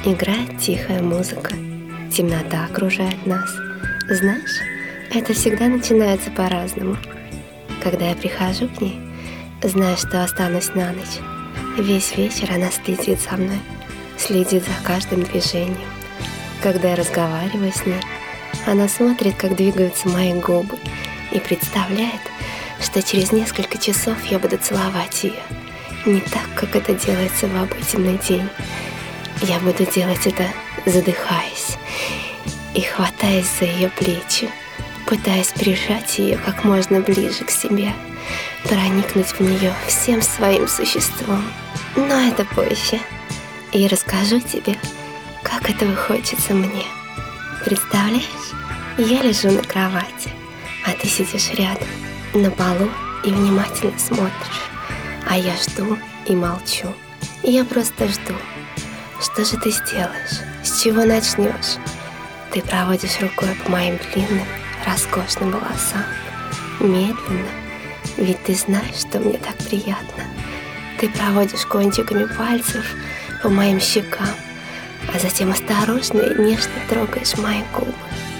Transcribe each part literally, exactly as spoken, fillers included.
Играет тихая музыка, темнота окружает нас. Знаешь, это всегда начинается по-разному. Когда я прихожу к ней, зная, что останусь на ночь, весь вечер она следит за мной, следит за каждым движением. Когда я разговариваю с ней, она смотрит, как двигаются мои губы, и представляет, что через несколько часов я буду целовать ее. Не так, как это делается в обыденный день. Я буду делать это, задыхаясь и хватаясь за ее плечи, пытаясь прижать ее как можно ближе к себе, проникнуть в нее всем своим существом. Но это позже. И расскажу тебе, как этого хочется мне. Представляешь, я лежу на кровати, а ты сидишь рядом, на полу, и внимательно смотришь, а я жду и молчу. Я просто жду. Что же ты сделаешь? С чего начнешь? Ты проводишь рукой по моим длинным, роскошным волосам. Медленно, ведь ты знаешь, что мне так приятно. Ты проводишь кончиками пальцев по моим щекам, а затем осторожно и нежно трогаешь мои губы.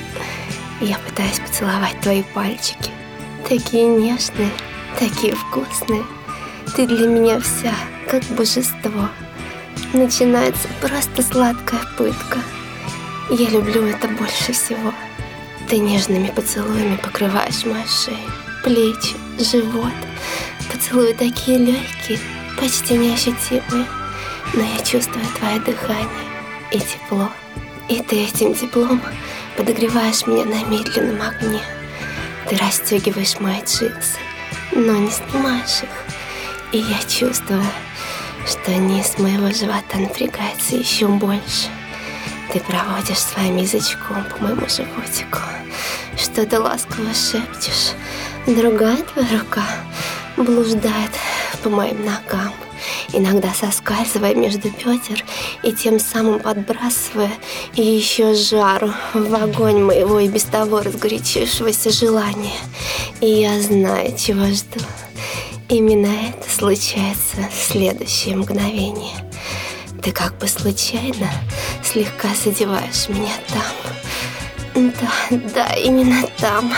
Я пытаюсь поцеловать твои пальчики. Такие нежные, такие вкусные. Ты для меня вся, как божество. Начинается просто сладкая пытка. Я люблю это больше всего. Ты нежными поцелуями покрываешь мою шею, плечи, живот. Поцелуи такие легкие, почти неощутимые. Но я чувствую твое дыхание и тепло. И ты этим теплом подогреваешь меня на медленном огне. Ты расстегиваешь мои джинсы, но не снимаешь их. И я чувствую, что низ моего живота напрягается еще больше. Ты проводишь своим язычком по моему животику, что-то ласково шепчешь. Другая твоя рука блуждает по моим ногам, иногда соскальзывая между бедер и тем самым подбрасывая еще жару в огонь моего и без того разгорячившегося желания. И я знаю, чего жду. Именно это случается в следующее мгновение. Ты как бы случайно слегка задеваешь меня там. Да, да, именно там.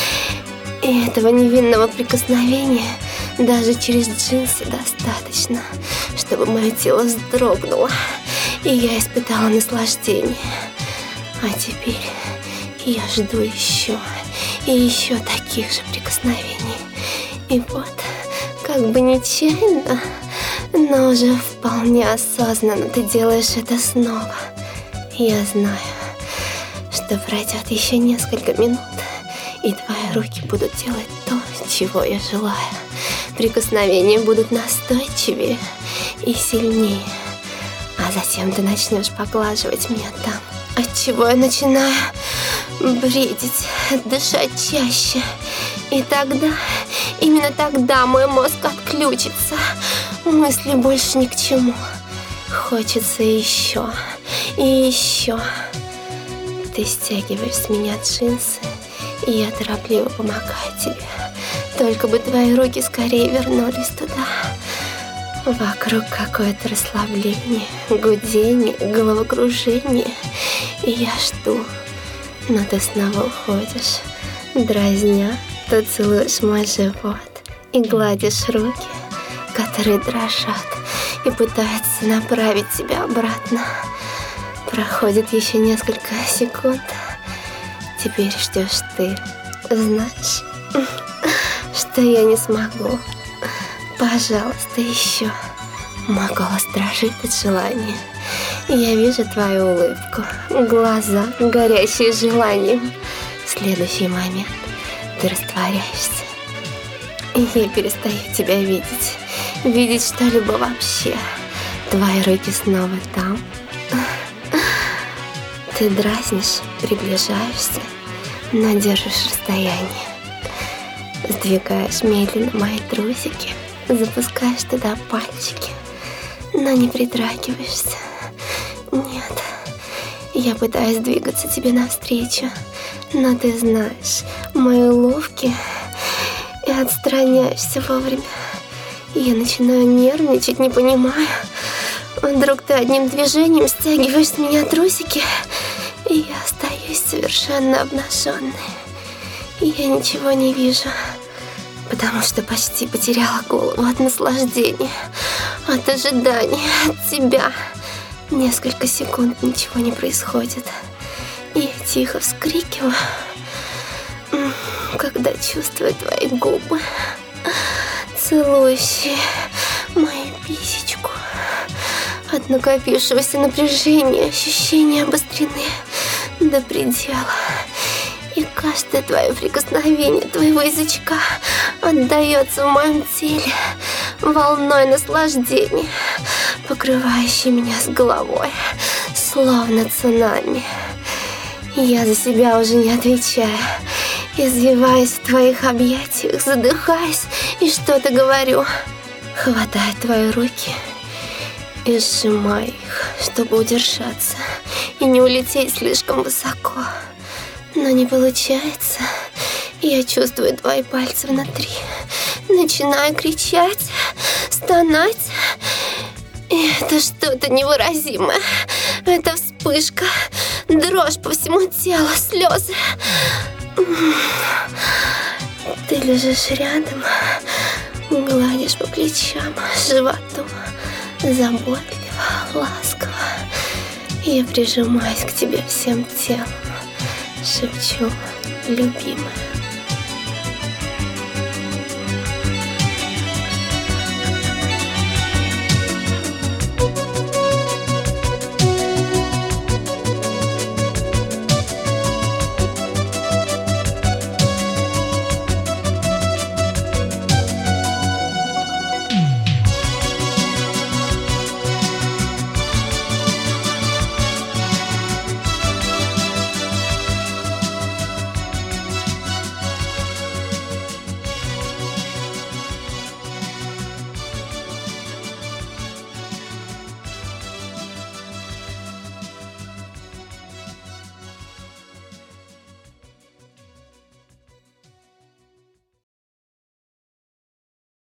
И этого невинного прикосновения даже через джинсы достаточно, чтобы мое тело вздрогнуло, и я испытала наслаждение. А теперь я жду еще и еще таких же прикосновений. И вот, как бы нечаянно, но уже вполне осознанно ты делаешь это снова. Я знаю, что пройдет еще несколько минут, и твои руки будут делать то, чего я желаю. Прикосновения будут настойчивее и сильнее. А затем ты начнешь поглаживать меня там, отчего я начинаю бредить, дышать чаще. И тогда, именно тогда мой мозг отключится. Мысли больше ни к чему. Хочется еще и еще. Ты стягиваешь с меня джинсы, и я торопливо помогаю тебе. Только бы твои руки скорее вернулись туда. Вокруг какое-то расслабление, гудение, головокружение. И я жду, но ты снова уходишь. Дразня, ты целуешь мой живот и гладишь руки, которые дрожат и пытаются направить тебя обратно. Проходит еще несколько секунд. Теперь ждешь ты. Знаешь, что я не смогу. Пожалуйста, еще. Мой голос дрожит от желания. Я вижу твою улыбку, глаза, горящие желанием. В следующий момент ты растворяешься, и я перестаю тебя видеть. Видеть что-либо вообще. Твои руки снова там. Ты дразнишь, приближаешься, но держишь расстояние. Сдвигаешь медленно мои трусики, запускаешь туда пальчики, но не притрагиваешься. Нет, я пытаюсь двигаться тебе навстречу, но ты знаешь мои уловки и отстраняешься вовремя. Я начинаю нервничать, не понимая, Вдруг ты одним движением стягиваешь с меня трусики, и я остаюсь совершенно обнаженной. И я ничего не вижу, потому что почти потеряла голову от наслаждения, от ожидания, от тебя. Несколько секунд ничего не происходит, и я тихо вскрикиваю, когда чувствую твои губы, целующие мою писечку. От накопившегося напряжения ощущения обострены до предела. И каждое твое прикосновение твоего язычка отдается в моем теле волной наслаждения, покрывающей меня с головой, словно цунами. Я за себя уже не отвечаю, извиваясь в твоих объятиях, задыхаясь и что-то говорю. Хватаю твои руки и сжимаю их, чтобы удержаться и не улететь слишком высоко. Но не получается. Я чувствую твои пальцы внутри. Начинаю кричать, стонать. И это что-то невыразимое. Это вспышка, дрожь по всему телу, слезы. Ты лежишь рядом, гладишь по плечам, животу, заботливо, ласково. Я прижимаюсь к тебе всем телом, шепчу: любимая.